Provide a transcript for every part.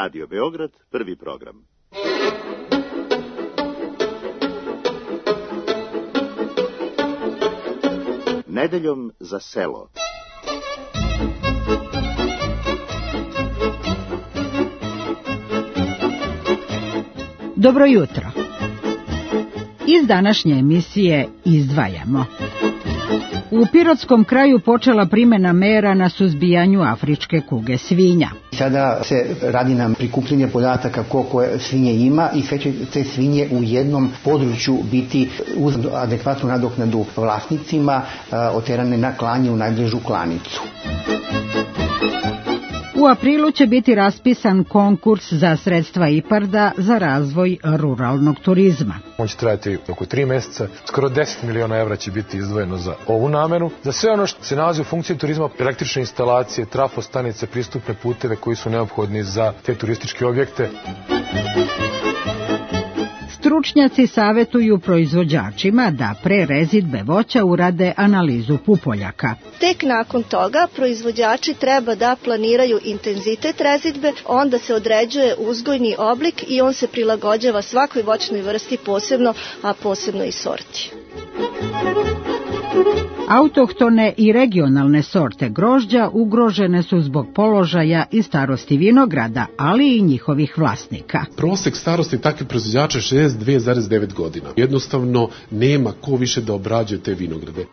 Radio Beograd, prvi program. Nedeljom za selo. Dobro jutro. Iz današnje emisije izdvajamo. U Pirotskom kraju počela primjena mera na suzbijanju afričke kuge svinja. Sada se radi na prikupljenje podataka koliko svinje ima i sve će te svinje u jednom području biti uz adekvatnu nadoknadu vlasnicima oterane na klanje u najbližu klanicu. U aprilu će biti raspisan konkurs za sredstva IPARD-a za razvoj ruralnog turizma. On će trajati oko 3 mjeseca, skoro 10 miliona evra će biti izdvojeno za ovu namenu. Za sve ono što se nalazi u funkciji turizma, električne instalacije, trafostanice, pristupne puteve koji su neophodni za te turističke objekte. Stručnjaci savjetuju proizvođačima da pre rezidbe voća urade analizu pupoljaka. Tek nakon toga proizvođači treba da planiraju intenzitet rezidbe, onda se određuje uzgojni oblik i on se prilagođava svakoj voćnoj vrsti posebno, a posebno i sorti. Autohtone i regionalne sorte grožđa ugrožene su zbog položaja i starosti vinograda, ali i njihovih vlasnika. Prosek starosti takvih proizvođača je 62,9 godina. Jednostavno nema ko više da obrađuje te vinograde.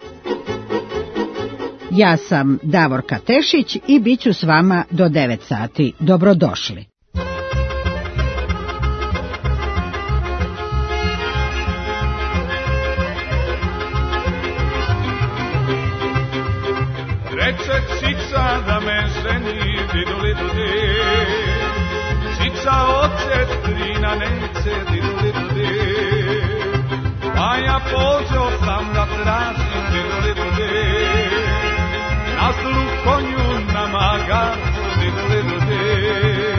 Ja sam Davorka Tešić i bit ću s vama do 9 sati. Dobrodošli. Reče cica da me ženi, diduli-dudi. Cica oče strina neće, diduli-dudi. Pa ja pođo sam da tražim, diduli-dudi. Na zlu konju na magaču, diduli-dudi.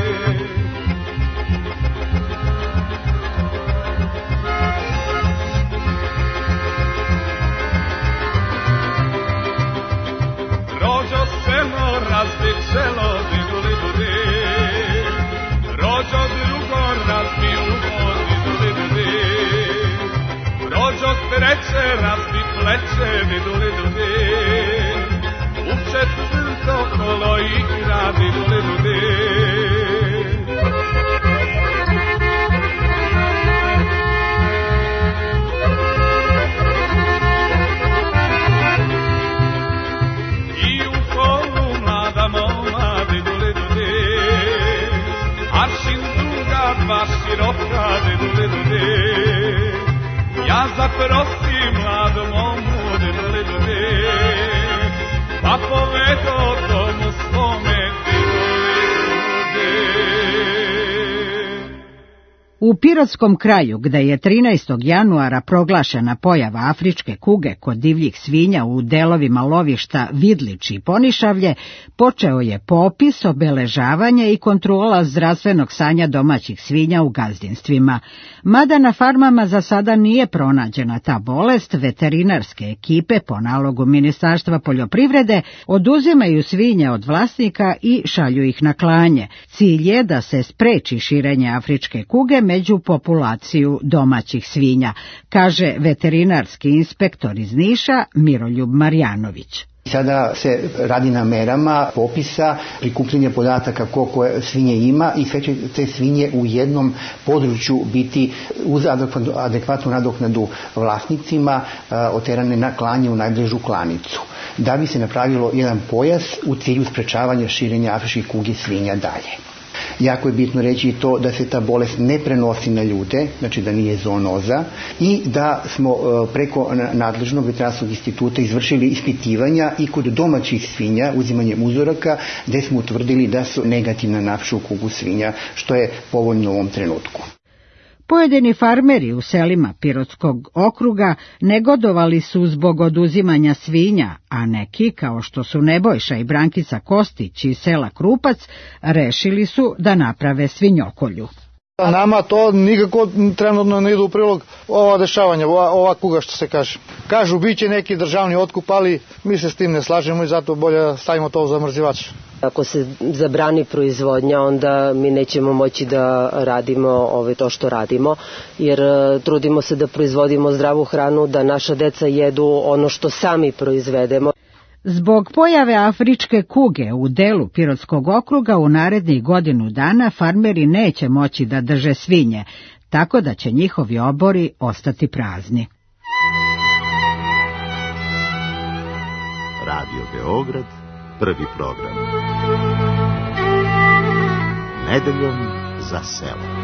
Rođo selo, razbi čelo, diduli-dudi. Rođo drugo, razbi ugo, diduli-dudi. Rođo treće, razbi pleće, diduli-dudi. U četvrto kolo igra, diduli-dudi. Široka, diduli-dudi. Ja zaprosim mladu momu, diduli-dudi. Pa povedo tomu svome, diduli-dudi. U Pirotskom kraju, gde je 13. januara proglašena pojava afričke kuge kod divljih svinja u delovima lovišta Vidlić i Ponišavlje, počeo je popis, obeležavanje i kontrola zdravstvenog stanja domaćih svinja u gazdinstvima. Mada na farmama za sada nije pronađena ta bolest, veterinarske ekipe po nalogu Ministarstva poljoprivrede oduzimaju svinje od vlasnika i šalju ih na klanje. Cilj je da se spreči širenje afričke kuge među populaciju domaćih svinja, kaže veterinarski inspektor iz Niša Miroljub Marjanović. Sada se radi na merama popisa, prikupljenja podataka koliko svinje ima i sve će te svinje u jednom području biti uz adekvatnu nadoknadu vlasnicima oterane na klanje u najbližu klanicu, da bi se napravilo jedan pojas u cilju sprečavanja širenja afričke kuge svinja dalje. Jako je bitno reći i to da se ta bolest ne prenosi na ljude, znači da nije zoonoza, i da smo preko nadležnog veterinarskog instituta izvršili ispitivanja i kod domaćih svinja uzimanjem uzoraka, gdje smo utvrdili da su negativna na afričku kugu svinja, što je povoljno u ovom trenutku. Pojedini farmeri u selima Pirotskog okruga negodovali su zbog oduzimanja svinja, a neki, kao što su Nebojša i Brankica Kostić iz sela Krupac, rešili su da naprave svinjokolju. Nama to nikako trenutno ne ide u prilog ova dešavanja, ova kuga što se kaže. Kažu bit će neki državni otkup, ali mi se s tim ne slažemo i zato bolje stavimo to u zamrzivač. Ako se zabrani proizvodnja, onda mi nećemo moći da radimo to što radimo, jer trudimo se da proizvodimo zdravu hranu, da naša deca jedu ono što sami proizvedemo. Zbog pojave afričke kuge u delu Pirotskog okruga u narednih godinu dana farmeri neće moći da drže svinje, tako da će njihovi obori ostati prazni. Radio Beograd, prvi program. Nedeljom za selo.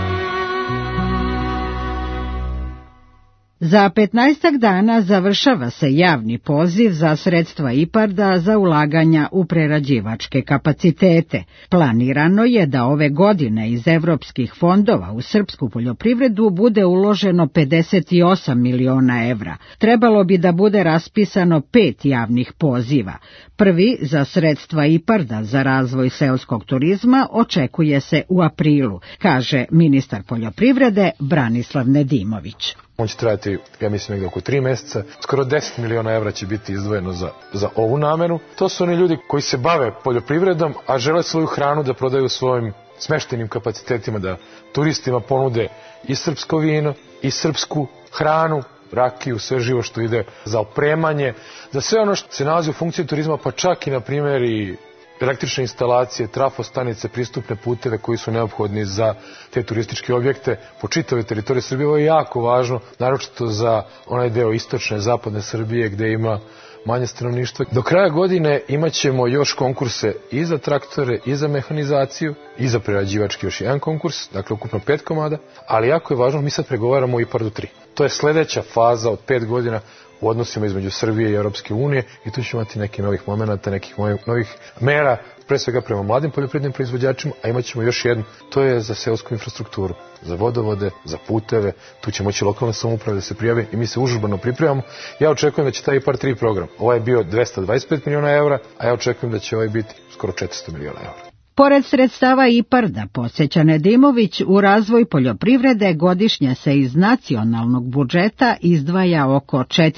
Za 15 dana završava se javni poziv za sredstva IPARD-a za ulaganja u prerađivačke kapacitete. Planirano je da ove godine iz evropskih fondova u srpsku poljoprivredu bude uloženo 58 miliona evra. Trebalo bi da bude raspisano 5 javnih poziva. Prvi za sredstva IPARD-a za razvoj seoskog turizma očekuje se u aprilu, kaže ministar poljoprivrede Branislav Nedimović. On će trajati, ja mislim, negdje oko 3 mjeseca. Skoro 10 miliona evra će biti izdvojeno za ovu namenu. To su oni ljudi koji se bave poljoprivredom, a žele svoju hranu da prodaju svojim smeštenim kapacitetima, da turistima ponude i srpsko vino, i srpsku hranu, rakiju, sve živo što ide za opremanje, za sve ono što se nalazi u funkciji turizma, pa čak i, na primjer, i električne instalacije, trafostanice, pristupne puteve koji su neophodni za te turističke objekte po čitavoj teritoriji Srbije. Ovo je jako važno, naročito za onaj deo istočne, zapadne Srbije gde ima manje stanovništva. Do kraja godine imat ćemo još konkurse i za traktore, i za mehanizaciju, i za prerađivački još jedan konkurs, dakle ukupno 5 komada, ali jako je važno, mi sad pregovaramo o IPARD-u 3. To je sledeća faza od 5 godina u odnosima između Srbije i Europske unije i tu ćemo imati nekih novih momenata, nekih novih mera, pre svega prema mladim poljoprivrednim proizvođačima, a imat ćemo još jednu, to je za seosku infrastrukturu, za vodovode, za puteve, tu će moći lokalne samouprave da se prijave i mi se užurbano pripremamo. Ja očekujem da će taj IPARD 3 program, ovaj je bio 225 miliona evra, a ja očekujem da će ovaj biti skoro 400 miliona evra. Pored sredstava IPARD-a, podsjeća Nedimović, u razvoj poljoprivrede godišnje se iz nacionalnog budžeta izdvaja oko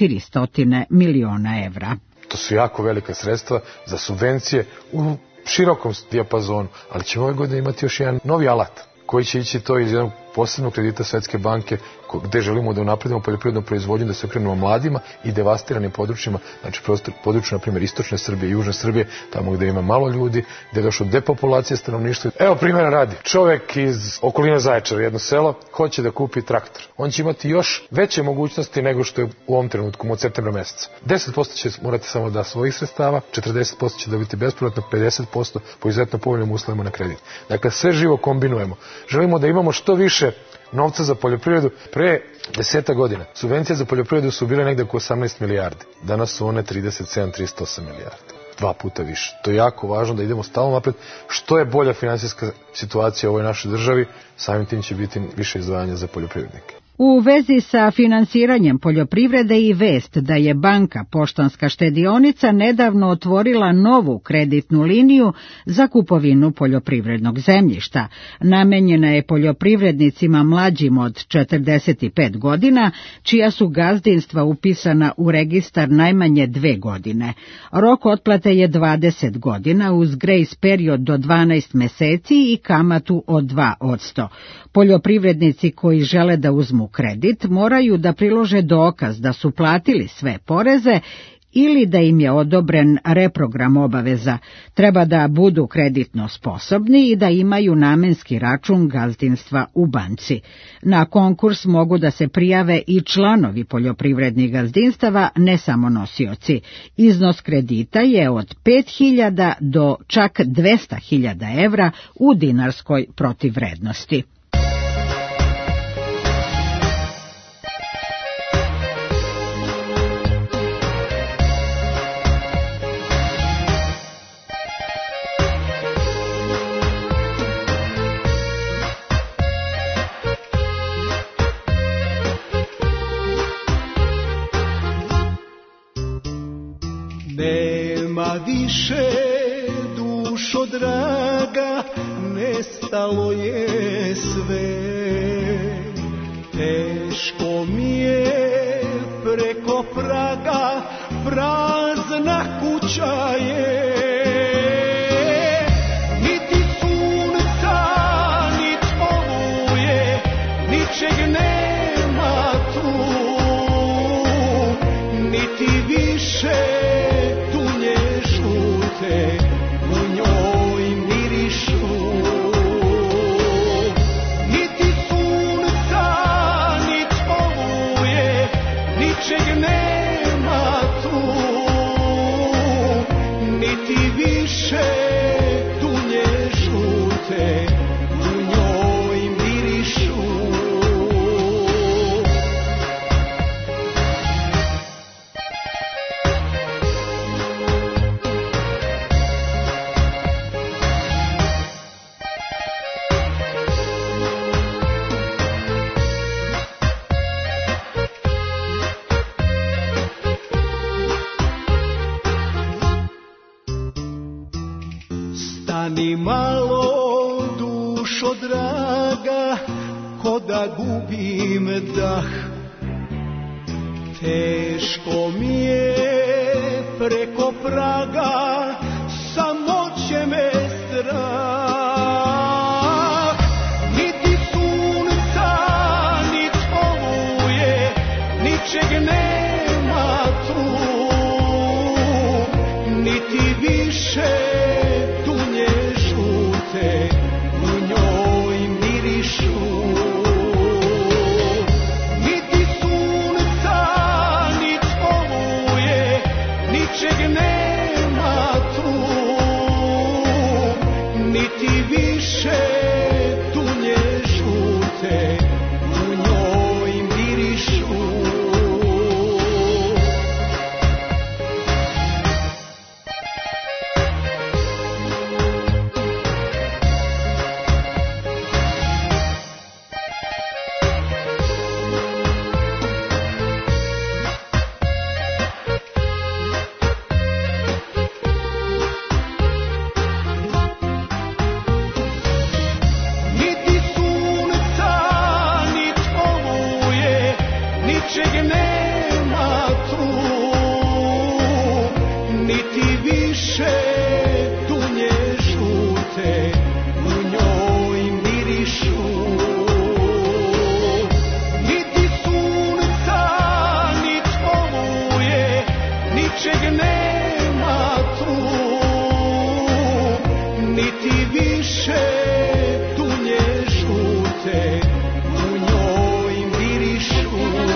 400 miliona evra. To su jako velika sredstva za subvencije u širokom dijapazonu, ali ćemo ove godine imati još jedan novi alat koji će ići to iz jednog posebnog kredita Svetske banke gde želimo da unapredimo poljoprivrednu proizvodnju, da se okrenemo mladima i devastiranim područjima, znači području, na primjer, istočne Srbije i južne Srbije, tamo gde ima malo ljudi, gde je došlo depopulacija stanovništva. Evo primjera radi. Čovjek iz okoline Zaječara, jedno selo, hoće da kupi traktor. On će imati još veće mogućnosti nego što je u ovom trenutku, od septembra meseca. 10% će morati samo da svojih sredstava, 40% će dobiti bespovratno, 50% po izuzetno povoljnim uslovima na kredit. Dakle, sve živo kombinujemo. Želimo da imamo što više novca za poljoprivredu. Pre 10 godina subvencije za poljoprivredu su bile negde oko 18 milijardi. Danas su one 37-38 milijardi. 2 puta više. To je jako važno da idemo stalno napred. Što je bolja finansijska situacija u ovoj našoj državi, samim tim će biti više izdvajanja za poljoprivrednike. U vezi sa finansiranjem poljoprivrede i vest da je banka Poštanska štedionica nedavno otvorila novu kreditnu liniju za kupovinu poljoprivrednog zemljišta. Namenjena je poljoprivrednicima mlađim od 45 godina, čija su gazdinstva upisana u registar najmanje 2 godine. Rok otplate je 20 godina uz grace period do 12 meseci i kamatu od 2%. Poljoprivrednici koji žele da uzmu kredit moraju da prilože dokaz da su platili sve poreze ili da im je odobren reprogram obaveza. Treba da budu kreditno sposobni i da imaju namenski račun gazdinstva u banci. Na konkurs mogu da se prijave i članovi poljoprivrednih gazdinstava, ne samo nosioci. Iznos kredita je od 5.000 do čak 200.000 evra u dinarskoj protivvrednosti. Nema više, dušo draga, nestalo je sve. Teško mi je preko praga, prazna kuća je. ni malo dušo draga, ko da gubim dah. Teško mi je preko praga, samo će me strah. Niti sunca, niti oluje, ničeg nema tu, niti više dunje žute u njoj mirišu. Niti sunca, niti oluje, ničeg nema tu, niti više dunje žute u njoj mirišu. Niti sunca, niti oluje, ničeg nema tu, niti više dunje žute u njoj mirišu. Niti sunca, niti oluje, ničeg nema tu, niti više dunje žute u njoj mirišu.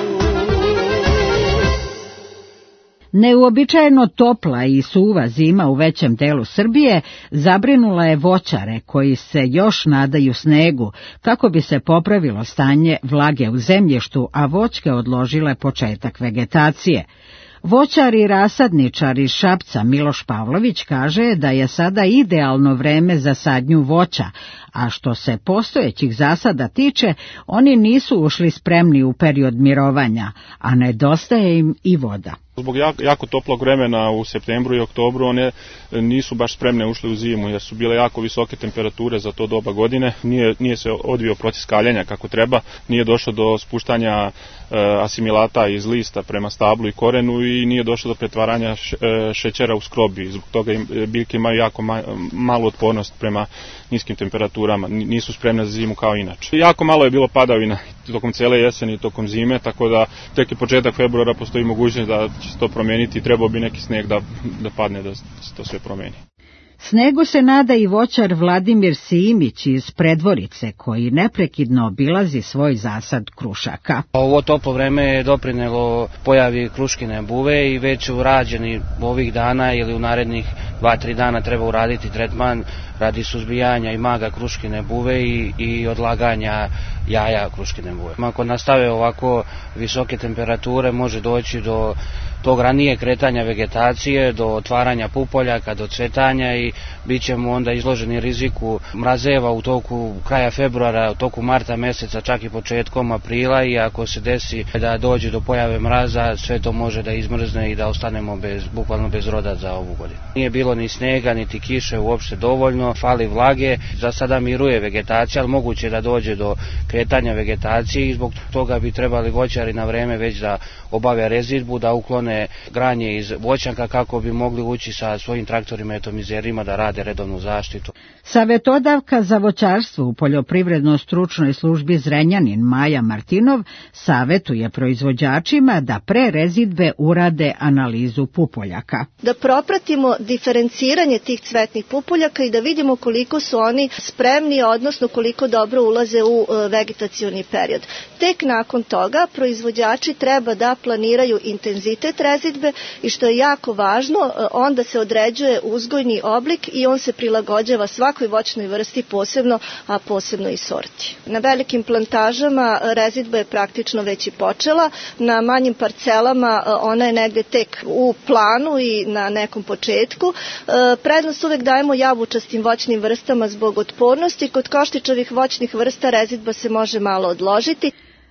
Neuobičajeno topla i suva zima u većem delu Srbije zabrinula je voćare koji se još nadaju snegu kako bi se popravilo stanje vlage u zemljištu, a voćke odložile početak vegetacije. Voćar i rasadničar iz Šapca Miloš Pavlović kaže da je sada idealno vreme za sadnju voća, a što se postojećih zasada tiče, oni nisu ušli spremni u period mirovanja, a nedostaje im i voda. Zbog jako toplog vremena u septembru i oktobru one nisu baš spremne ušle u zimu jer su bile jako visoke temperature za to doba godine. Nije se odvio proces kaljanja kako treba, nije došlo do spuštanja asimilata iz lista prema stablu i korenu i nije došlo do pretvaranja šećera u skrobi. Zbog toga biljke imaju jako malu otpornost prema niskim temperaturama, nisu spremne za zimu kao inače. Jako malo je bilo padavina tokom cele jeseni i tokom zime, tako da tek je početak februara, postoji mogućnost da će se to promijeniti i trebao bi neki sneg da padne da se to sve promijeni. Snegu se nada i voćar Vladimir Simić iz Predvorice, koji neprekidno obilazi svoj zasad krušaka. Ovo toplo vreme je doprinelo pojavi kruškine buve i već urađeni ovih dana ili u narednih 2-3 dana treba uraditi tretman radi suzbijanja i maga kruškine buve i odlaganja jaja kruškine buve. Ako nastave ovako visoke temperature može doći do tog ranije kretanja vegetacije, do otvaranja pupoljaka, do cvetanja i bit ćemo onda izloženi riziku mrazeva u toku kraja februara, u toku marta meseca, čak i početkom aprila i ako se desi da dođe do pojave mraza, sve to može da izmrzne i da ostanemo bukvalno bez roda za ovu godinu. Nije bilo ni snega, niti kiše uopšte dovoljno, fali vlage, za sada miruje vegetacija, ali moguće da dođe do kretanja vegetacije i zbog toga bi trebali voćari na vreme već da obave rezidbu, da uklone granje iz voćnjaka kako bi mogli ući sa svojim traktorima i atomizerima da rade redovnu zaštitu. Savetodavka za voćarstvo u Poljoprivredno-stručnoj službi Zrenjanin Maja Martinov savetuje proizvođačima da pre rezidbe urade analizu pupoljaka. Da propratimo diferenciranje tih cvetnih pupoljaka i da vidimo koliko su oni spremni, odnosno koliko dobro ulaze u vegetacioni period. Tek nakon toga proizvođači treba da planiraju intenzitet rezidbe i što je jako važno, onda se određuje uzgojni oblik i on se prilagođava svakoj voćnoj vrsti posebno, a posebno i sorti. Na velikim plantažama rezidba je praktično već i počela, na manjim parcelama ona je negde tek u planu i na nekom početku. Prednost uvek dajemo jabučastim voćnim vrstama zbog otpornosti, kod koštičavih voćnih vrsta rezidba se može malo odložiti.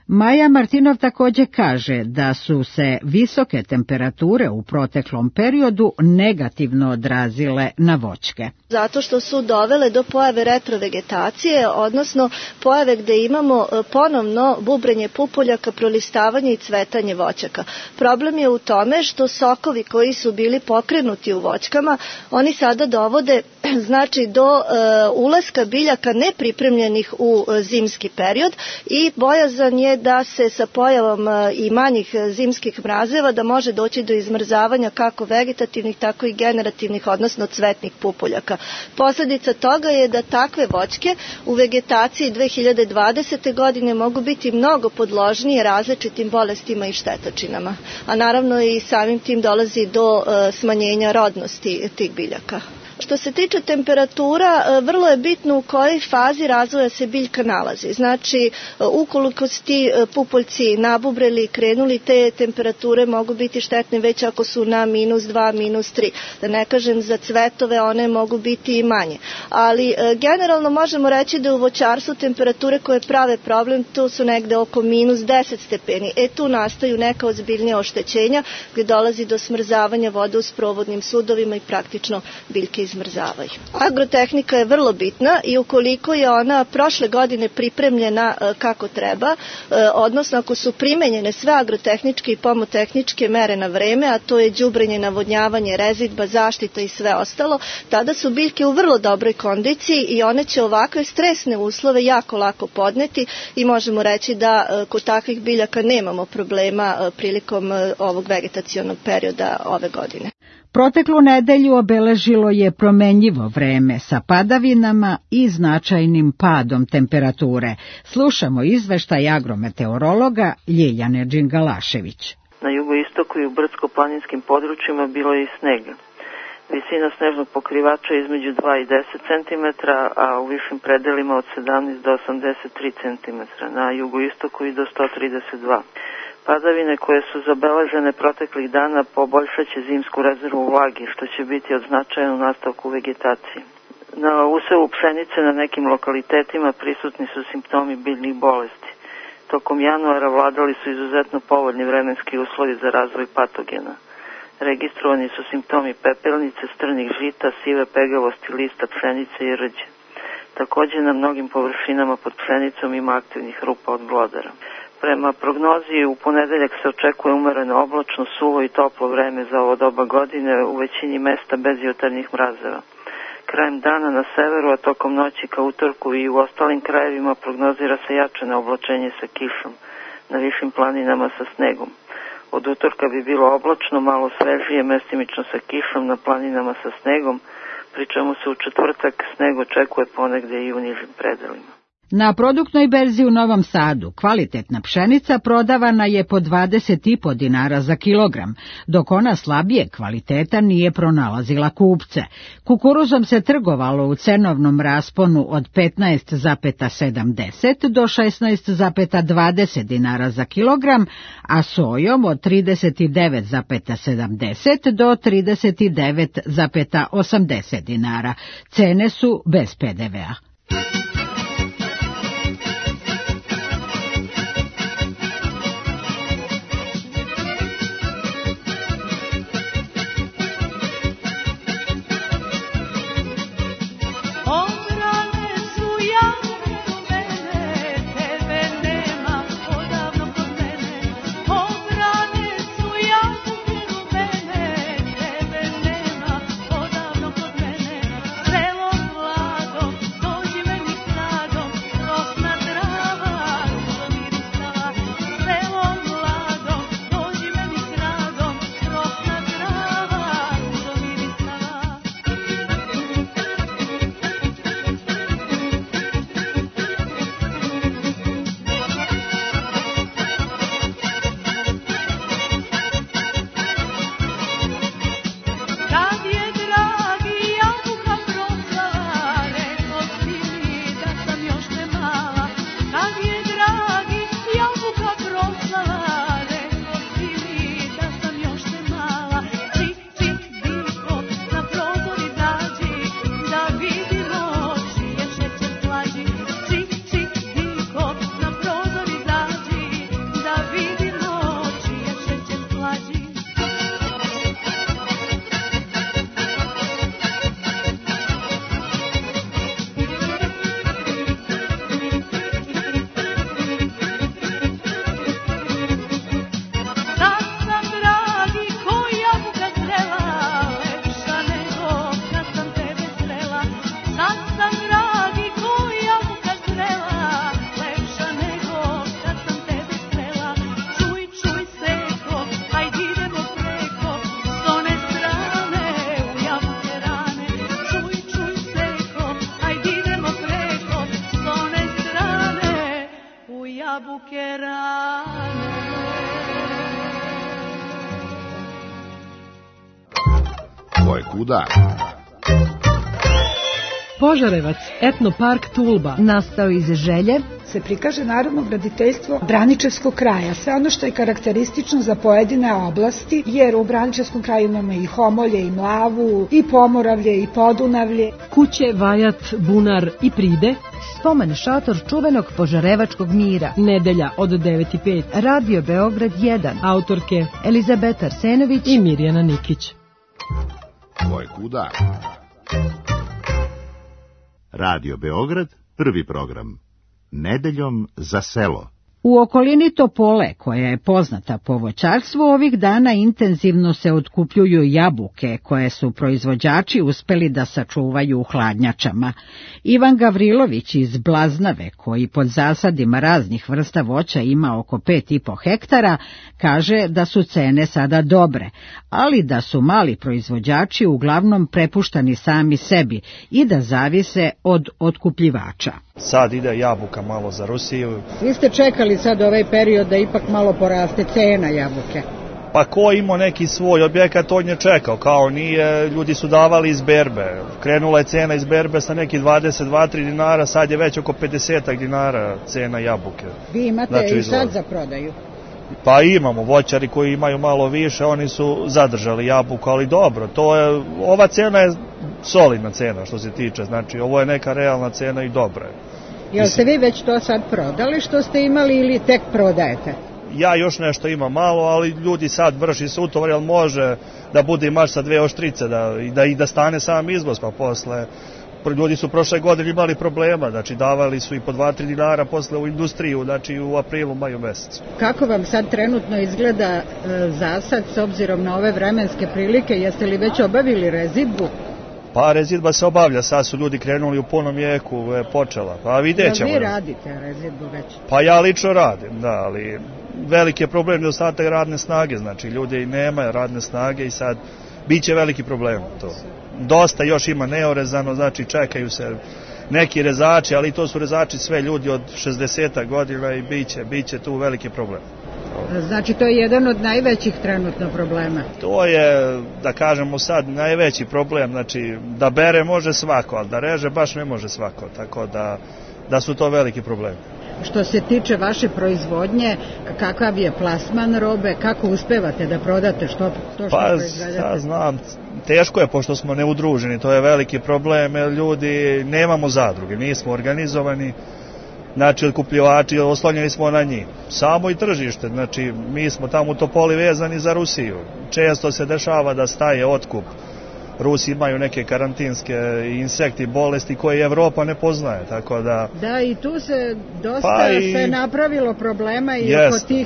Maja Martinov također kaže da su se visoke temperature u proteklom periodu negativno odrazile na voćke. Zato što su dovele do pojave retrovegetacije, odnosno pojave gde imamo ponovno bubrenje pupoljaka, prolistavanje i cvetanje voćaka. Problem je u tome što sokovi koji su bili pokrenuti u voćkama, oni sada dovode znači do ulaska biljaka nepripremljenih u zimski period i bojazan je da se sa pojavom i manjih zimskih mrazeva da može doći do izmrzavanja kako vegetativnih, tako i generativnih, odnosno cvetnih pupoljaka. Posljedica toga je da takve voćke u vegetaciji 2020. godine mogu biti mnogo podložnije različitim bolestima i štetočinama, a naravno i samim tim dolazi do smanjenja rodnosti tih biljaka. Što se tiče temperatura, vrlo je bitno u kojoj fazi razvoja se biljka nalazi. Znači, ukoliko su ti pupoljci nabubreli i krenuli, te temperature mogu biti štetne već ako su na -2, -3. Da ne kažem za cvetove, one mogu biti i manje. Ali generalno možemo reći da u voćarstvu temperature koje prave problem, tu su negde oko -10 stepeni. Tu nastaju neka ozbiljnija oštećenja gdje dolazi do smrzavanja vode u sprovodnim sudovima i praktično biljke izmrzavaju. Agrotehnika je vrlo bitna i ukoliko je ona prošle godine pripremljena kako treba, odnosno ako su primenjene sve agrotehničke i pomotehničke mere na vreme, a to je đubrenje, navodnjavanje, rezidba, zaštita i sve ostalo, tada su biljke u vrlo dobroj kondiciji i one će ovakve stresne uslove jako lako podneti i možemo reći da kod takvih biljaka nemamo problema prilikom ovog vegetacionog perioda ove godine. Proteklu nedelju obeležilo je promenljivo vreme sa padavinama i značajnim padom temperature. Slušamo izveštaj agrometeorologa Ljiljane Đingalašević. Na jugoistoku i u brdsko-planinskim područjima bilo je i snega. Visina snežnog pokrivača je između 2 i 10 cm, a u višim predelima od 17 do 83 cm, na jugoistoku i do 132. Padavine koje su zabeležene proteklih dana poboljšat će zimsku rezervu vlage, što će biti od značaja u nastavku vegetacije. Na usevu pšenice na nekim lokalitetima prisutni su simptomi biljnih bolesti. Tokom januara vladali su izuzetno povoljni vremenski uslovi za razvoj patogena. Registrovani su simptomi pepelnice, strnih žita, sive pegavosti lista pšenice i rđe. Također na mnogim površinama pod pšenicom ima aktivnih rupa od glodara. Prema prognozi u ponedeljak se očekuje umereno oblačno, suvo i toplo vreme za ovo doba godine, u većini mesta bez jutarnjih mrazeva. Krajem dana na severu, a tokom noći ka utorku i u ostalim krajevima prognozira se jačano oblačenje sa kišom, na višim planinama sa snegom. Od utorka bi bilo oblačno, malo svežije, mestimično sa kišom, na planinama sa snegom, pri čemu se u četvrtak sneg očekuje ponegde i u nižim predelima. Na produktnoj berzi u Novom Sadu kvalitetna pšenica prodavana je po 20,5 dinara za kilogram, dok ona slabije kvaliteta nije pronalazila kupce. Kukuruzom se trgovalo u cenovnom rasponu od 15,70 do 16,20 dinara za kilogram, a sojom od 39,70 do 39,80 dinara. Cene su bez PDV-a. jabuke rane. Ko je kuda? Požarevac, etnopark Tulba, nastao iz želje se prikaže narodno graditeljstvo Braničevskog kraja, sve ono što je karakteristično za pojedine oblasti, jer u Braničevskom kraju imamo i Homolje, i Mlavu, i Pomoravlje, i Podunavlje. Kuće, Vajat, Bunar i Pride. Spomen šator čuvenog požarevačkog mira. Nedelja od 9:05. Radio Beograd 1. Autorke Elizabeta Arsenović i Mirjana Nikić. Ko je kuda? Radio Beograd, prvi program. Nedeljom za selo. U okolini Topole, koja je poznata po voćarstvu, ovih dana intenzivno se otkupljuju jabuke koje su proizvođači uspeli da sačuvaju u hladnjačama. Ivan Gavrilović iz Blaznave, koji pod zasadima raznih vrsta voća ima oko 5,5 hektara, kaže da su cene sada dobre, ali da su mali proizvođači uglavnom prepuštani sami sebi i da zavise od otkupljivača. Sad ide jabuka malo za Rusiju. Vi ste čekali sad ovaj period da ipak malo poraste cena jabuke? Pa ko imao neki svoj objekat, on je čekao, kao nije, ljudi su davali iz berbe. Krenula je cena iz berbe sa neki 22-3 dinara, sad je već oko 50 dinara cena jabuke. Vi imate i sad za prodaju? Pa imamo, voćari koji imaju malo više, oni su zadržali jabuku, ali dobro, ova cena je solidna cena što se tiče, znači ovo je neka realna cena i dobra je. Jel ste vi već to sad prodali što ste imali ili tek prodajete? Ja još nešto imam malo, ali ljudi sad vrši se utovar, jel može da bude i maš sa 2 oštrice, da stane sam izvoz, pa posle. Ljudi su prošle godine imali problema, znači davali su i po 2-3 dinara posle u industriju, znači u aprilu, maju mesecu. Kako vam sad trenutno izgleda zasad s obzirom na ove vremenske prilike? Jeste li već obavili rezidbu? Pa rezidba se obavlja, sad su ljudi krenuli u punom jeku, je počela, pa vidjet ćemo. Vi radite rezidbu već? Pa ja lično radim, da, ali veliki je problem nedostatak radne snage, znači ljudi nema radne snage i sad bit će veliki problem to. Dosta još ima neorezano, znači čekaju se neki rezači, ali to su rezači sve ljudi od 60 godina i bit će tu veliki problem. Znači to je jedan od najvećih trenutno problema. To je, da kažemo sad, najveći problem, znači da bere može svako, ali da reže baš ne može svako, tako da su to veliki problemi. Što se tiče vaše proizvodnje, kakav je plasman robe, kako uspevate da prodate što proizvedete? Pa znam, teško je pošto smo neudruženi, to je veliki problem, jer ljudi nemamo zadruge, nismo organizovani, znači otkupljivači, oslonjeni smo na njih. Samo i tržište, znači mi smo tamo u Topoli vezani za Rusiju. Često se dešava da staje otkup. Rusi imaju neke karantinske insekti, bolesti koje Evropa ne poznaje, tako da... Da, i tu se dosta se napravilo problema i oko tih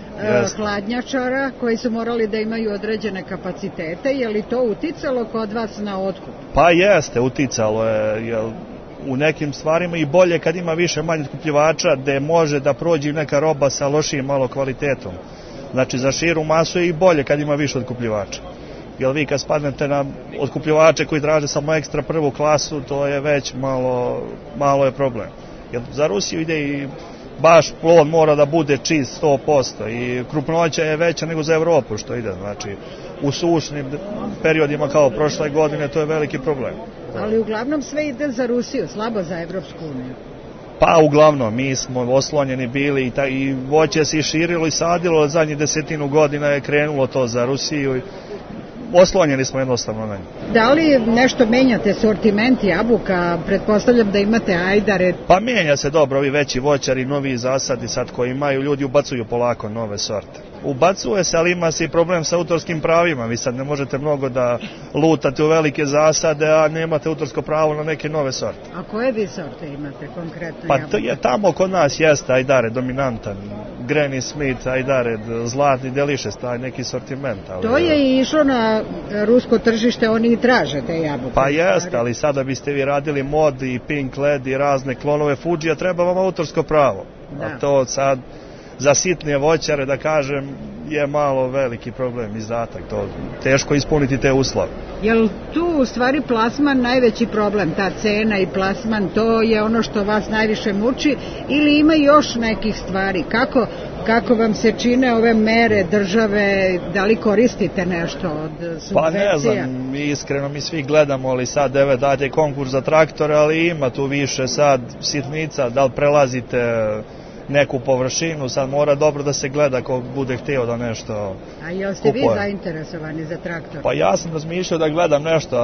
hladnjačara koji su morali da imaju određene kapacitete. Je li to uticalo kod vas na otkup? Pa jeste, uticalo je, jer u nekim stvarima i bolje kad ima više manje otkupljivača, gde može da prođe neka roba sa lošijim malo kvalitetom. Znači za širu masu je i bolje kad ima više otkupljivača. Jer vi kad spadnete na otkupljivače koji traže samo ekstra prvu klasu, to je već malo je problem. Jer za Rusiju ide i baš plod mora da bude čist 100% i krupnoća je veća nego za Evropu što ide. Znači u sušnim periodima kao prošle godine to je veliki problem. Ali uglavnom sve ide za Rusiju, slabo za Evropsku uniju. Pa uglavnom, mi smo oslonjeni bili i voće se širilo i sadilo, zadnjih 10 godina je krenulo to za Rusiju i oslonjeni smo jednostavno na nju. Da li nešto menjate sortiment jabuka? Pretpostavljam da imate ajdare. Pa menja se dobro, ovi veći voćari, novi zasadi sad koji imaju, ljudi ubacuju polako nove sorte. Ubacuje se, ali ima se i problem sa autorskim pravima. Vi sad ne možete mnogo da lutate u velike zasade, a nemate autorsko pravo na neke nove sorte. A koje vi sorte imate konkretno? Pa to je tamo kod nas jeste ajdare dominantan. Granny Smith, ajdare, zlatni Delicious, taj neki sortiment. Ali, to je i išlo na rusko tržište, oni i traže te jabuke. Pa jeste, ali sada biste vi radili mod i Pink Led i razne klonove Fujija, treba vam autorsko pravo. Da. A to sad za sitne voćare, da kažem, je malo veliki problem, izdatak, to teško ispuniti te uslove. Jel tu u stvari plasman najveći problem, ta cena i plasman, to je ono što vas najviše muči, ili ima još nekih stvari? Kako vam se čine ove mere države, da li koristite nešto od subvencija? Pa ne znam, iskreno mi svi gledamo, ali sad date konkurs za traktore, ali ima tu više sad sitnica, da li prelazite neku površinu, sad mora dobro da se gleda ko bude htio da nešto kupuje. A jel ste vi zainteresovani za traktor? Pa ja sam razmišljao da gledam nešto,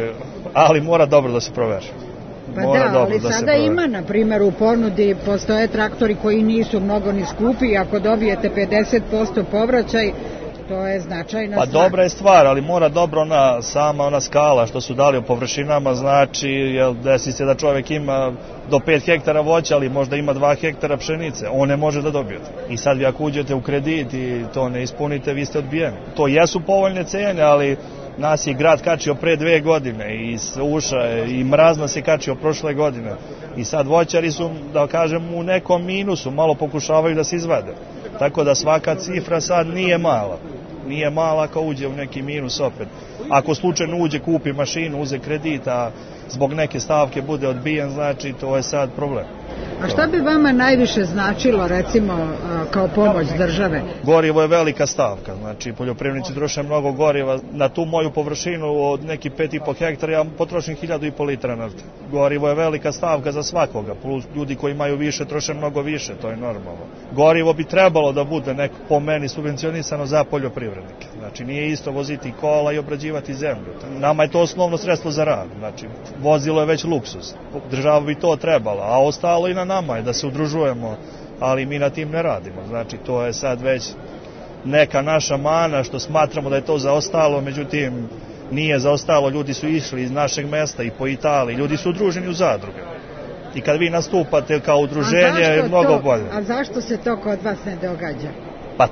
ali mora dobro da se proveri. Pa da, ali sada ima, na primjer, u ponudi postoje traktori koji nisu mnogo ni skupi i ako dobijete 50% povraćaj, to je značajna stvar. Pa dobra je stvar, ali mora dobro sama ona skala što su dali u površinama, znači, desi se da čovjek ima do 5 hektara voća, ali možda ima 2 hektara pšenice, on ne može da dobijete. I sad vi ako uđete u kredit i to ne ispunite, vi ste odbijeni. To jesu povoljne cene, ali nas je grad kačio pre 2 godine i suša i mraz nas je kačio prošle godine. I sad voćari su, da kažem, u nekom minusu, malo pokušavaju da se izvade. Tako da svaka cifra sad nije mala. Nije mala ako uđe u neki minus opet. Ako slučajno uđe, kupi mašinu, uze kredit, a zbog neke stavke bude odbijen, znači to je sad problem. A šta bi vama najviše značilo, recimo, kao pomoć države? Gorivo je velika stavka, znači poljoprivrednici troše mnogo goriva. Na tu moju površinu od neki 5,5 hektara ja potrošim 1.500 litara nafte. Gorivo je velika stavka za svakoga, plus ljudi koji imaju više troše mnogo više, to je normalno. Gorivo bi trebalo da bude po meni subvencionisano za poljoprivrednike. Znači nije isto voziti kola i obrađivati zemlju. Nama je to osnovno sredstvo za rad, znači vozilo je već luksuz. Država bi to trebala, a ostalo i na nama je da se udružujemo, ali mi na tim ne radimo. Znači to je sad već neka naša mana što smatramo da je to zaostalo, međutim nije zaostalo, ljudi su išli iz našeg mesta i po Italiji, ljudi su udruženi u zadruge. I kad vi nastupate kao udruženje je mnogo bolje. A zašto se to kod vas ne događa? Pa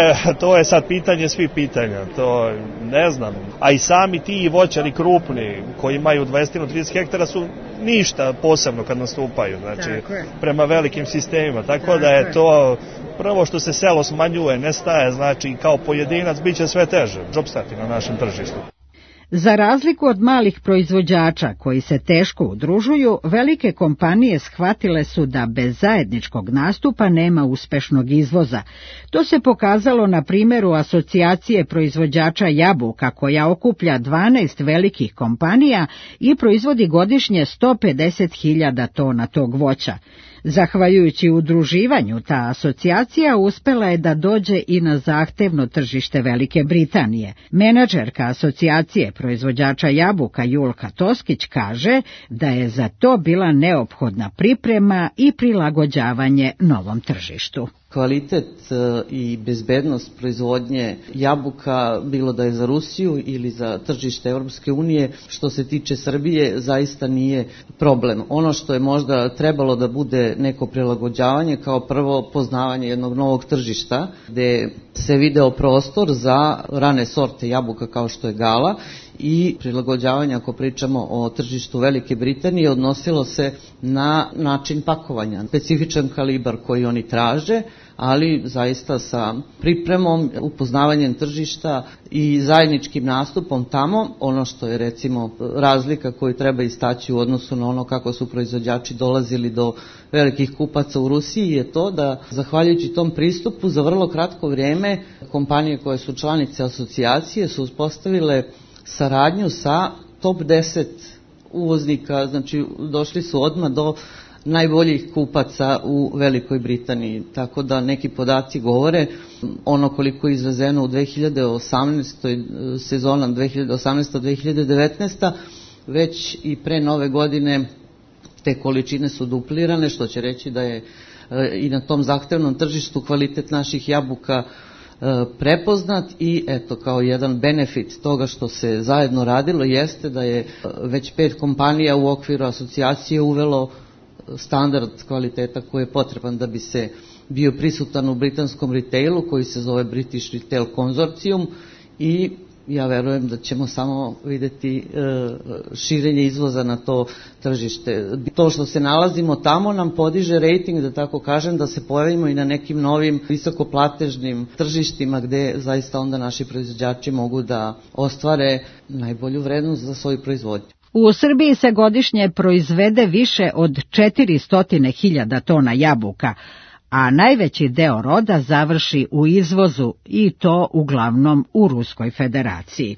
to je sad pitanje svih pitanja, to ne znam. A i sami ti voćari krupni koji imaju 20-30 hektara su ništa posebno kad nastupaju, znači prema velikim sistemima. Tako da je to prvo što se selo smanjuje, nestaje, znači kao pojedinac bit će sve teže opstati na našem tržištu. Za razliku od malih proizvođača koji se teško udružuju, velike kompanije shvatile su da bez zajedničkog nastupa nema uspešnog izvoza. To se pokazalo na primjeru asocijacije proizvođača jabuka koja okuplja 12 velikih kompanija i proizvodi godišnje 150.000 tona tog voća. Zahvaljujući udruživanju, ta asocijacija uspela je da dođe i na zahtevno tržište Velike Britanije. Menadžerka asocijacije proizvođača jabuka Julka Toskić kaže da je za to bila neophodna priprema i prilagođavanje novom tržištu. Kvalitet i bezbednost proizvodnje jabuka, bilo da je za Rusiju ili za tržište Europske unije, što se tiče Srbije, zaista nije problem. Ono što je možda trebalo da bude neko prilagođavanje, kao prvo poznavanje jednog novog tržišta, gde se video prostor za rane sorte jabuka kao što je Gala, i prilagođavanje, ako pričamo o tržištu Velike Britanije, odnosilo se na način pakovanja, specifičan kalibar koji oni traže, ali zaista sa pripremom, upoznavanjem tržišta i zajedničkim nastupom tamo. Ono što je recimo razlika koju treba istaći u odnosu na ono kako su proizvođači dolazili do velikih kupaca u Rusiji je to da, zahvaljujući tom pristupu, za vrlo kratko vrijeme kompanije koje su članice asocijacije su uspostavile saradnju sa top 10 uvoznika, znači došli su odmah do najboljih kupaca u Velikoj Britaniji, tako da neki podaci govore ono koliko je izvezeno u 2018. sezona 2018-2019. već i pre nove godine te količine su duplirane, što će reći da je i na tom zahtevnom tržištu kvalitet naših jabuka prepoznat. I eto, kao jedan benefit toga što se zajedno radilo jeste da je već 5 kompanija u okviru asocijacije uvelo standard kvaliteta koji je potreban da bi se bio prisutan u britanskom retailu koji se zove British Retail Consortium, i ja verujem da ćemo samo videti širenje izvoza na to tržište. To što se nalazimo tamo nam podiže rejting, da tako kažem, da se pojavimo i na nekim novim visokoplatežnim tržištima gde zaista onda naši proizvođači mogu da ostvare najbolju vrednost za svoju proizvodnju. U Srbiji se godišnje proizvede više od 400.000 tona jabuka, a najveći deo roda završi u izvozu i to uglavnom u Ruskoj Federaciji.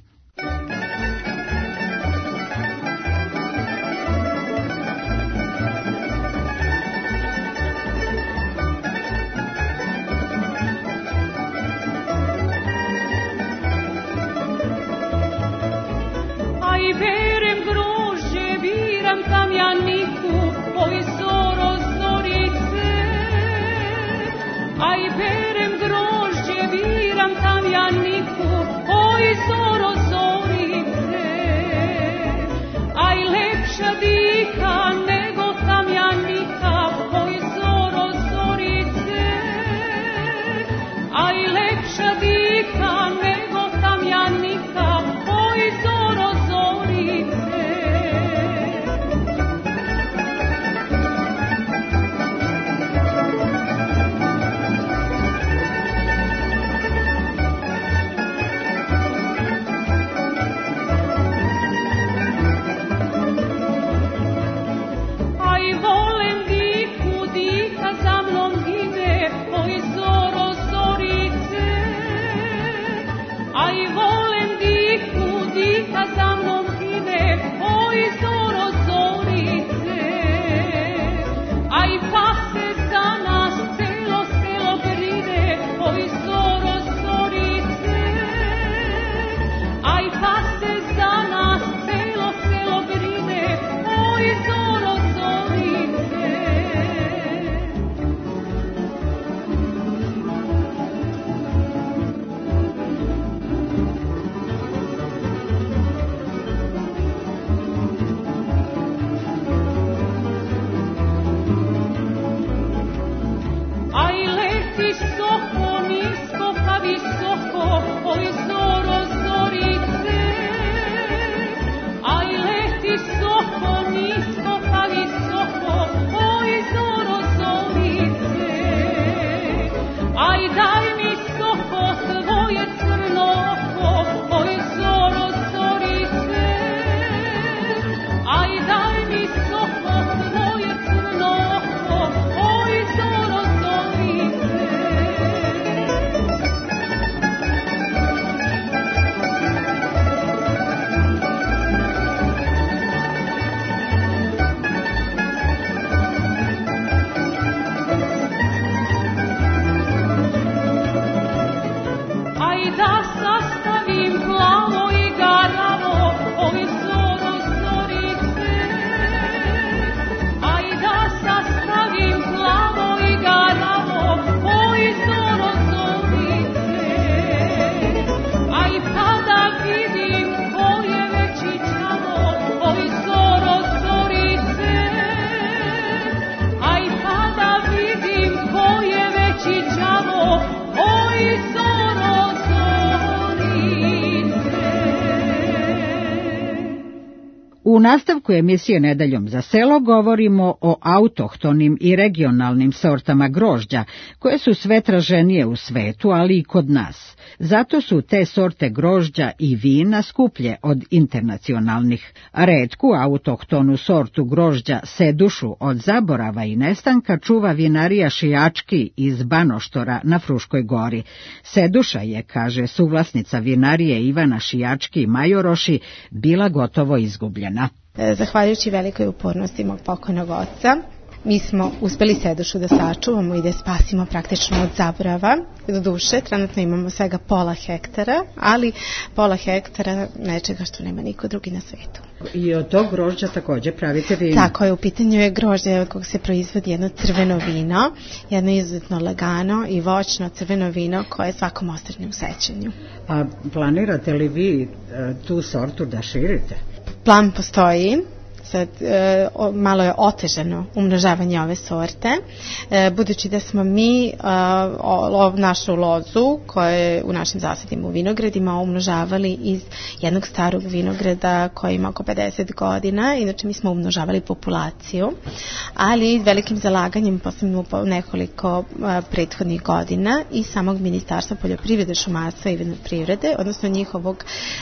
U nastavku emisije Nedeljom za selo govorimo o autohtonim i regionalnim sortama grožđa, koje su sve traženije u svetu, ali i kod nas. Zato su te sorte grožđa i vina skuplje od internacionalnih. Retku autohtonu sortu grožđa Sedušu od zaborava i nestanka čuva vinarija Šijački iz Banoštora na Fruškoj gori. Seduša je, kaže suvlasnica vinarije Ivana Šijački Majoroši, bila gotovo izgubljena. Zahvaljujući velikoj upornosti mog pokojnog oca, mi smo uspeli Sedušu da sačuvamo i da je spasimo praktično od zaborava. Do duše, trenutno imamo svega pola hektara, ali pola hektara nečega što nema niko drugi na svetu. I od tog grožđa također pravite vino? Tako je, u pitanju je grožđe od kog se proizvodi jedno crveno vino, jedno izuzetno lagano i voćno crveno vino koje svakom ostane u sećanju. A planirate li vi tu sortu da širite? Plan postoji. Sad, malo je otežano umnožavanje ove sorte, budući da smo mi našu lozu koja je u našim zasadima u vinogradima umnožavali iz jednog starog vinograda koji ima oko 50 godina. Inače mi smo umnožavali populaciju, ali velikim zalaganjem posebno nekoliko prethodnih godina i samog Ministarstva poljoprivrede, šumarstva i vinoprivrede, odnosno njihovog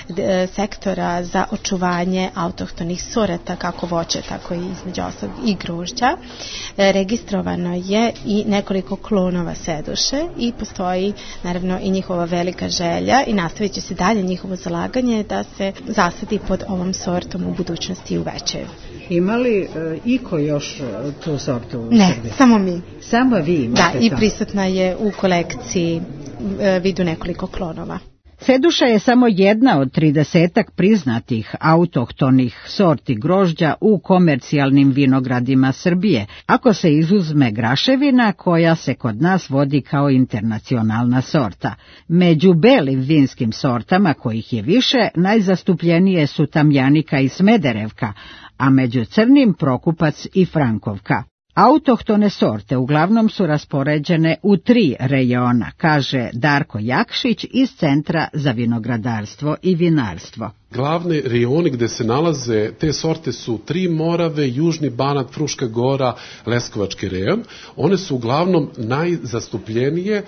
sektora za očuvanje autohtonih sorata, kako voće, tako i između ostalog i grožđa. Registrovano je i nekoliko klonova seduše i postoji naravno i njihova velika želja i nastavit će se dalje njihovo zalaganje da se zasadi pod ovom sortom u budućnosti i u Večeju. Ima li iko još tu sortu u Srbiji? Ne, samo mi. Samo vi imate da, to? I prisutna je u kolekciji vidu nekoliko klonova. Seduša je samo jedna od 30 priznatih autohtonih sorti grožđa u komercijalnim vinogradima Srbije, ako se izuzme graševina koja se kod nas vodi kao internacionalna sorta. Među belim vinskim sortama, kojih je više, najzastupljenije su Tamjanika i Smederevka, a među crnim Prokupac i Frankovka. Autohtone sorte uglavnom su raspoređene u 3 rejona, kaže Darko Jakšić iz Centra za vinogradarstvo i vinarstvo. Glavne rejoni gde se nalaze te sorte su Tri Morave, Južni Banat, Fruška Gora, Leskovački rejon. One su uglavnom najzastupljenije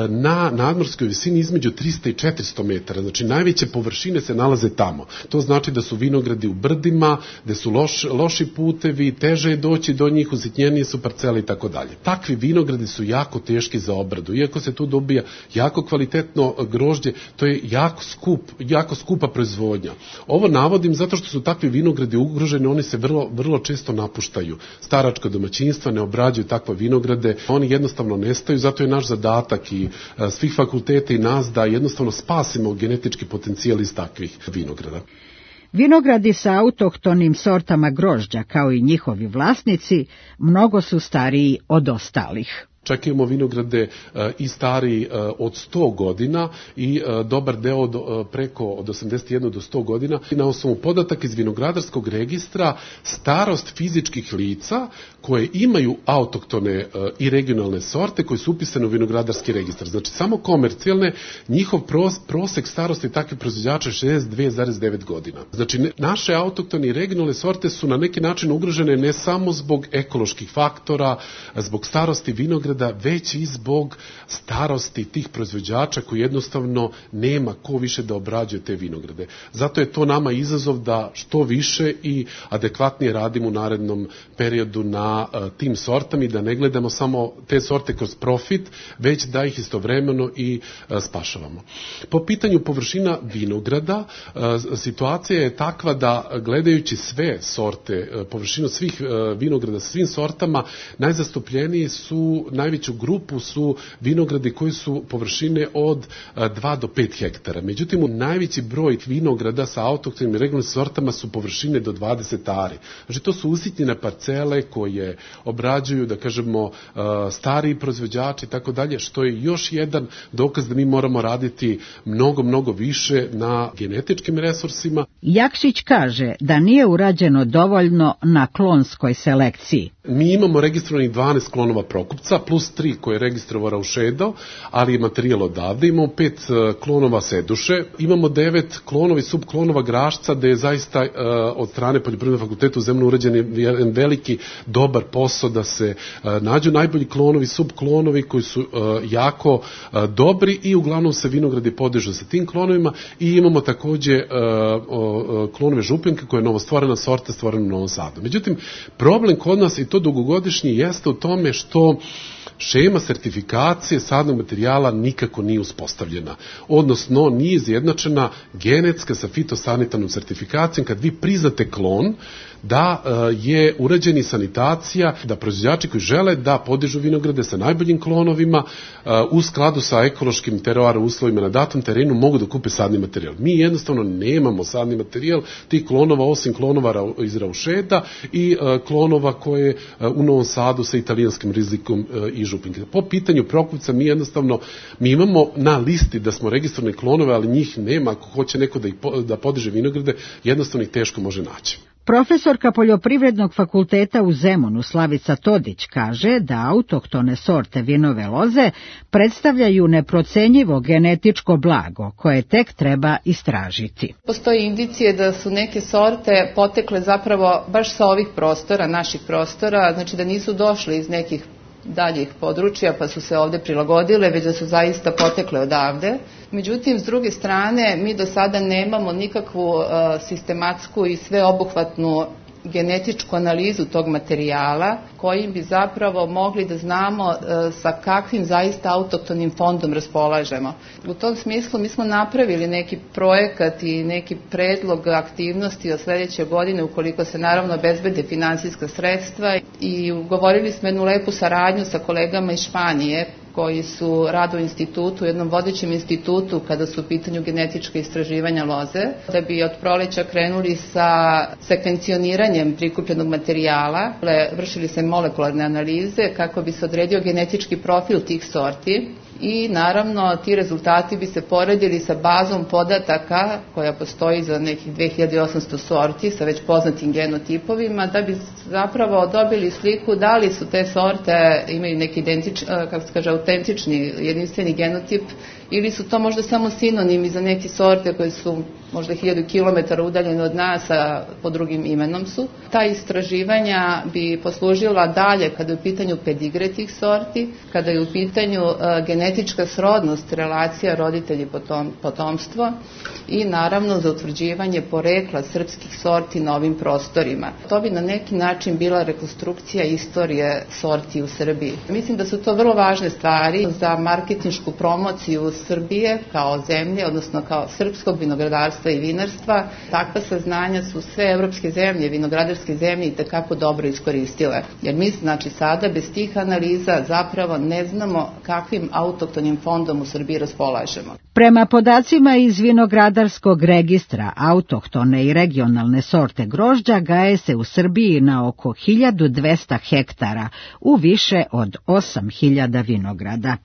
na nadmorskoj visini između 300 i 400 metara. Znači najveće površine se nalaze tamo. To znači da su vinogradi u brdima, gde su loši putevi, teže je doći do njih, usitnjenije su parcele i tako dalje. Takvi vinogradi su jako teški za obradu. Iako se tu dobija jako kvalitetno grožđe, to je jako skupa proizvodnja. Ovo navodim zato što su takvi vinogradi ugroženi, oni se vrlo često napuštaju. Staračka domaćinstva ne obrađuju takve vinograde, oni jednostavno nestaju, zato je naš zadatak i svih fakulteta i nas da jednostavno spasimo genetički potencijal iz takvih vinograda. Vinogradi sa autohtonim sortama grožđa, kao i njihovi vlasnici, mnogo su stariji od ostalih. Čak imamo vinograde i stariji od 100 godina i dobar deo preko od 81 do 100 godina. Na osnovu podataka iz vinogradarskog registra starost fizičkih lica koje imaju autohtone i regionalne sorte koje su upisane u vinogradarski registar. Znači samo komercijalne, njihov prosek starosti takvih proizvođača je 62,9 godina. Znači naše autohtone i regionalne sorte su na neki način ugrožene ne samo zbog ekoloških faktora, zbog starosti vinograda, već i zbog starosti tih proizvođača koji jednostavno nema ko više da obrađuje te vinograde. Zato je to nama izazov da što više i adekvatnije radimo u narednom periodu na tim sortama i da ne gledamo samo te sorte kroz profit, već da ih istovremeno i spašavamo. Po pitanju površina vinograda, situacija je takva da gledajući sve sorte, površinu svih vinograda, svim sortama, najzastupljeniji su, najveću grupu su vinogradi koji su površine od 2 do 5 hektara. Međutim, najveći broj vinograda sa autohtonim i regionalnim sortama su površine do 20 ari. Znači, to su usitnjene parcele koje obrađuju, da kažemo, stariji proizvođači i tako dalje, što je još jedan dokaz da mi moramo raditi mnogo više na genetičkim resursima. Jakšić kaže da nije urađeno dovoljno na klonskoj selekciji. Mi imamo registrovanih 12 klonova Prokupca, plus 3 koje je registrovao Raušedov, ali je materijal odavde. Imamo 5 klonova Seduše, imamo 9 klonova i subklonova Grašca, gde je zaista od strane Poljoprivrednog fakulteta u Zemlju urađen jedan veliki, dobar posao da se nađu najbolji klonovi, subklonovi koji su jako dobri i uglavnom se vinogradi podižu sa tim klonovima i imamo takođe klonove Župljanke koja je novostvorena sorta stvorena u Novom Sadu. Međutim, problem kod nas i to dugogodišnji jeste u tome što šema sertifikacije sadnog materijala nikako nije uspostavljena, odnosno nije izjednačena genetska sa fitosanitarnom sertifikacijom. Kad vi priznate klon, da je urađeni sanitacija, da proizvođači koji žele da podižu vinograde sa najboljim klonovima u skladu sa ekološkim teroara uslovima na datom terenu mogu da kupe sadni materijal. Mi jednostavno nemamo sadni materijal tih klonova, osim klonova iz Raušeda i klonova koje u Novom Sadu sa italijanskim rizikom i Župinke. Po pitanju Prokupca mi imamo na listi da smo registrovane klonove, ali njih nema. Ako hoće neko da podiže vinograde, jednostavno ih teško može naći. Profesorka Poljoprivrednog fakulteta u Zemunu Slavica Todić kaže da autohtone sorte vinove loze predstavljaju neprocenjivo genetičko blago koje tek treba istražiti. Postoji indicije da su neke sorte potekle zapravo baš sa ovih prostora, naših prostora, znači da nisu došli iz nekih daljih područja pa su se ovde prilagodile, već da su zaista potekle odavde. Međutim, s druge strane, mi do sada nemamo nikakvu sistematsku i sveobuhvatnu genetičku analizu tog materijala kojim bi zapravo mogli da znamo sa kakvim zaista autohtonim fondom raspolažemo. U tom smislu mi smo napravili neki projekat i neki predlog aktivnosti od sledeće godine ukoliko se naravno obezbede finansijska sredstva i ugovorili smo jednu lepu saradnju sa kolegama iz Španije koji su rade u institutu, jednom vodećem institutu kada su u pitanju genetička istraživanja loze, da bi od proleća krenuli sa sekvencioniranjem prikupljenog materijala, vršili se molekularne analize kako bi se odredio genetički profil tih sorti i naravno ti rezultati bi se poredili sa bazom podataka koja postoji za nekih 2800 sorti sa već poznatim genotipovima da bi zapravo dobili sliku da li su te sorte imaju neki autentični jedinstveni genotip ili su to možda samo sinonimi za neke sorte koje su možda 1000 km udaljene od nas, a pod drugim imenom su. Ta istraživanja bi poslužila dalje kada je u pitanju pedigre tih sorti, kada je u pitanju genetička srodnost, relacija roditelji-potomstvo i naravno za utvrđivanje porekla srpskih sorti na ovim prostorima. To bi na neki način bila rekonstrukcija istorije sorti u Srbiji. Mislim da su to vrlo važne stvari za marketinšku promociju Srbije kao zemlje, odnosno kao srpskog vinogradarstva i vinarstva. Takva saznanja su sve evropske zemlje, vinogradarske zemlje i tekako dobro iskoristile. Jer mi znači sada bez tih analiza zapravo ne znamo kakvim autohtonim fondom u Srbiji raspolažemo. Prema podacima iz vinogradarskog registra, autohtone i regionalne sorte grožđa gaje se u Srbiji na oko 1200 hektara u više od 8000 vinograda.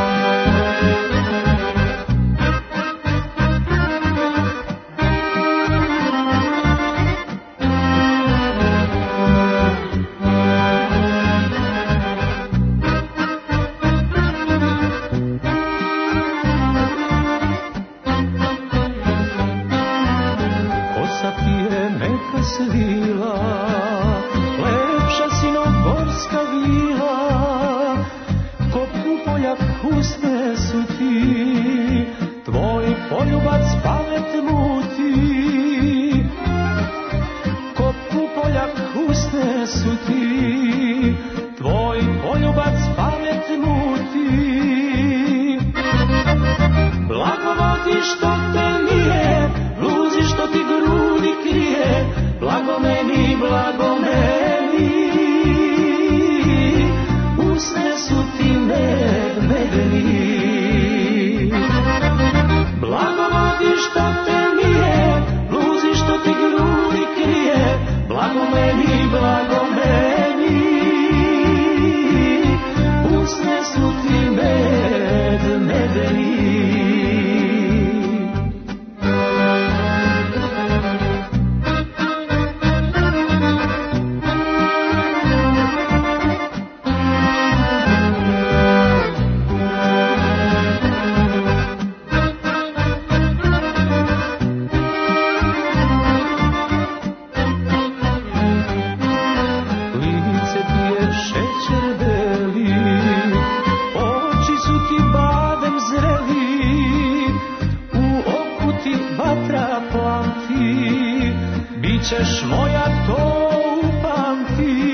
Bićeš moja, to upamti,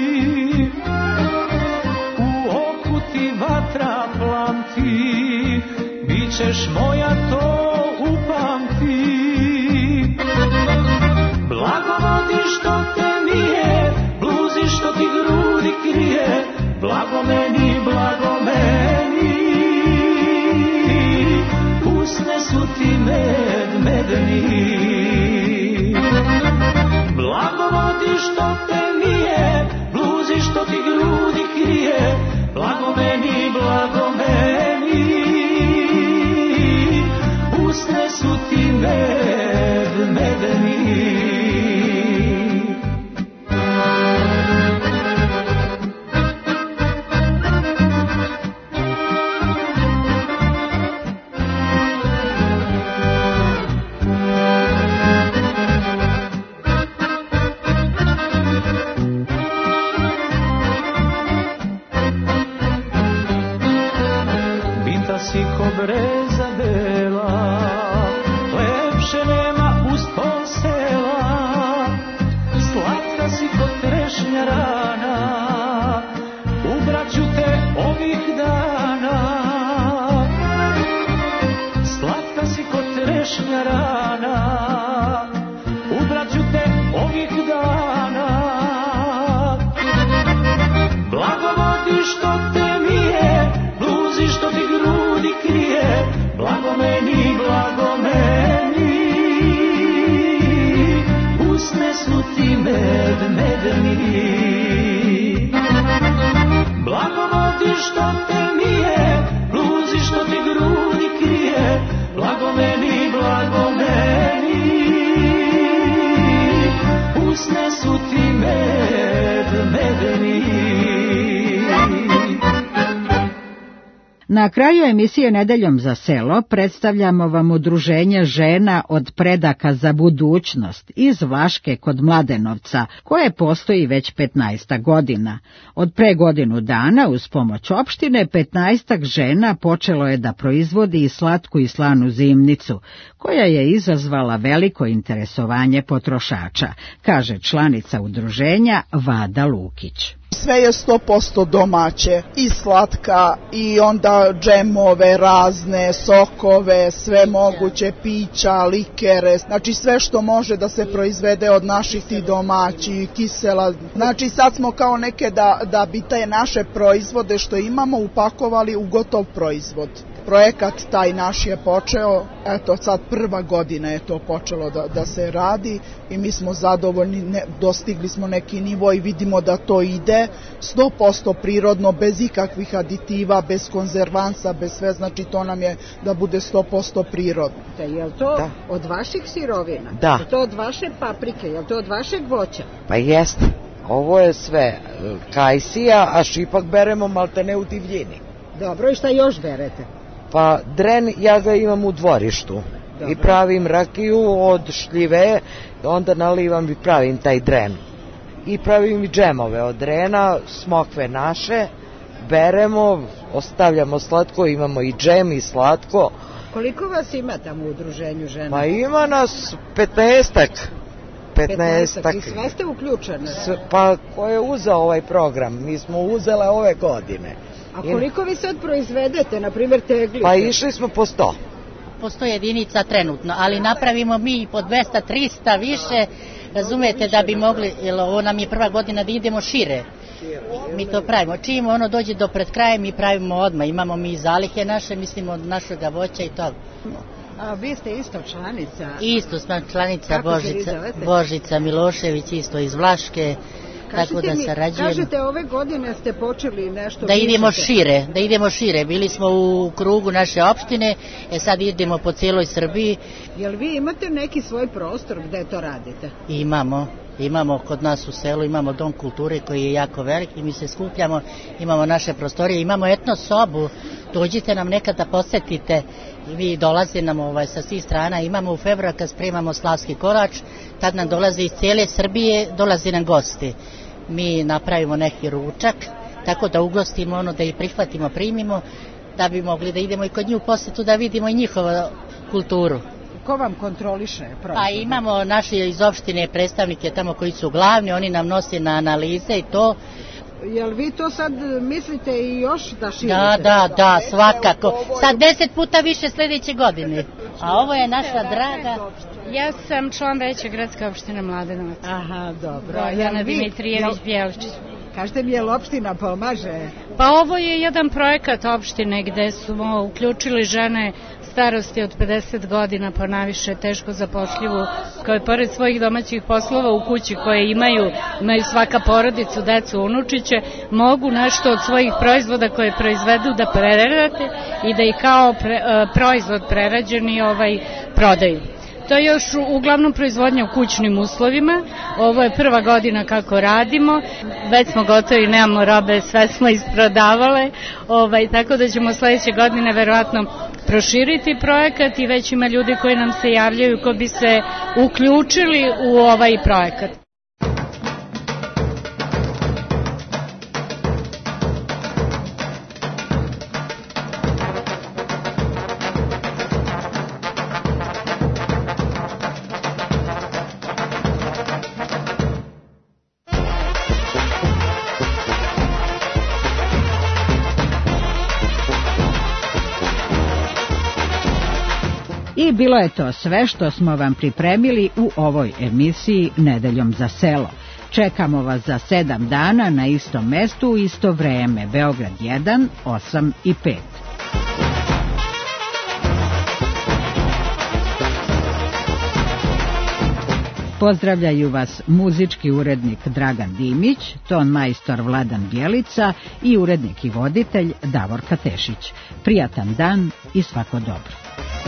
u oku ti vatra plamti, bićeš moja, to upamti. Blago ti što te nije, bluzi što ti grudi krije, blago meni, usne su ti medeni. Blagovodi što te nije, bluzi što ti grudi krije, blago meni, usne su ti medeni. ko breza bela, lepše nema uz pol sela. Slatka si ko trešnja rana, ubraću te ovih dana. Slatka si ko trešnja rana, ubraću te ovih dana. Blagovodi što te mije, bluzi što ti grudi krije, blago meni, blago meni. Usne su ti medni. Blagovodi što te mije, bluzi što ti grudi krije, blago meni, blago meni. Usne su ti medni. Na kraju emisije Nedeljom za selo predstavljamo vam udruženje žena od predaka za budućnost iz Vlaške kod Mladenovca, koje postoji već 15 godina. Od pre godinu dana, uz pomoć opštine, 15 žena počelo je da proizvodi i slatku i slanu zimnicu, koja je izazvala veliko interesovanje potrošača, kaže članica udruženja Vada Lukić. Sve je 100% domaće, i slatka, i onda džemove razne, sokove, sve moguće, pića, likere, znači sve što može da se proizvede od naših tih domaćih, kisela. Znači sad smo kao neke da bi te naše proizvode što imamo upakovali u gotov proizvod. Projekat taj naš je počeo, eto sad prva godina je to počelo da se radi i mi smo zadovoljni, dostigli smo neki nivo i vidimo da to ide 100% prirodno, bez ikakvih aditiva, bez konzervansa, bez sve, znači to nam je da bude 100% prirodno. Je li to od vaših sirovina? Da. Je to od vaše paprike? Je li to od vašeg voća? Pa jeste. Ovo je sve kajsija, a šipak beremo maltene u divljini. Dobro, i šta još berete? Pa dren ja ga imam u dvorištu. Dobro. I pravim rakiju od šljive, onda nalivam i pravim taj dren. I pravim i džemove od drena, smokve naše, beremo, ostavljamo slatko, imamo i džem i slatko. Koliko vas ima tamo u udruženju žena? Pa ima nas 15-ak. 15-ak. I sve ste uključene? Pa ko je uzeo ovaj program? Mi smo uzele ove godine. A koliko vi sad proizvedete, na primjer teglice? Pa išli smo po 100. Po 100 jedinica trenutno, ali napravimo mi po 200, 300 više, razumete, da bi mogli, jer ovo nam je prva godina da idemo šire. Mi to pravimo. Čim ono dođe do pred kraja, mi pravimo odmah. Imamo mi zalihe naše, mislimo od našeg voća i toga. A vi ste isto članica? Isto smo članica Božica Milošević, isto iz Vlaške. Tako da sarađujemo. Kažete, ove godine ste počeli nešto da idemo šire. Bili smo u krugu naše opštine, sad idemo po cijeloj Srbiji. Jel vi imate neki svoj prostor gde to radite? Imamo kod nas u selu, imamo dom kulture koji je jako velik i mi se skupljamo, imamo naše prostorije, imamo etno sobu, dođite nam nekada posetite, vi dolaze nam sa svih strana, imamo u februar kad spremamo slavski kolač, tad nam dolaze iz cijele Srbije, dolaze nam gosti. Mi napravimo neki ručak, tako da ugostimo da ih prihvatimo, primimo, da bi mogli da idemo i kod nju u posetu da vidimo i njihovu kulturu. Ko vam kontroliše proizvod? Pa imamo naše iz opštine predstavnike tamo koji su glavni, oni nam nose na analize i to. Jel vi to sad mislite i još da širite? Da, svakako. Sad 10 puta više sljedeće godine. A ovo je naša draga... Ja sam član veće gradske opštine Mladenovac. Aha, dobro. Jana Dimitrijević Bjeličić. Kažete mi, je li opština pomaže? Pa ovo je jedan projekat opštine gde smo uključili žene starosti od 50 godina pa naviše teško zapošljivu, koje pored svojih domaćih poslova u kući koje imaju svaka porodicu, decu, unučiće, mogu nešto od svojih proizvoda koje proizvedu da prerade i da ih kao proizvod prerađeni prodaju. To je još uglavnom proizvodnja u kućnim uslovima. Ovo je prva godina kako radimo. Već smo gotovi, nemamo robe, sve smo isprodavale. Tako da ćemo sljedeće godine verovatno proširiti projekat i već ima ljudi koji nam se javljaju ko bi se uključili u ovaj projekat. I bilo je to sve što smo vam pripremili u ovoj emisiji Nedeljom za selo. Čekamo vas za 7 dana na istom mestu u isto vreme. Beograd 1, 8 i 5. Pozdravljaju vas muzički urednik Dragan Dimić, ton majstor Vladan Bjelica i urednik i voditelj Davorka Tešić. Prijatan dan i svako dobro.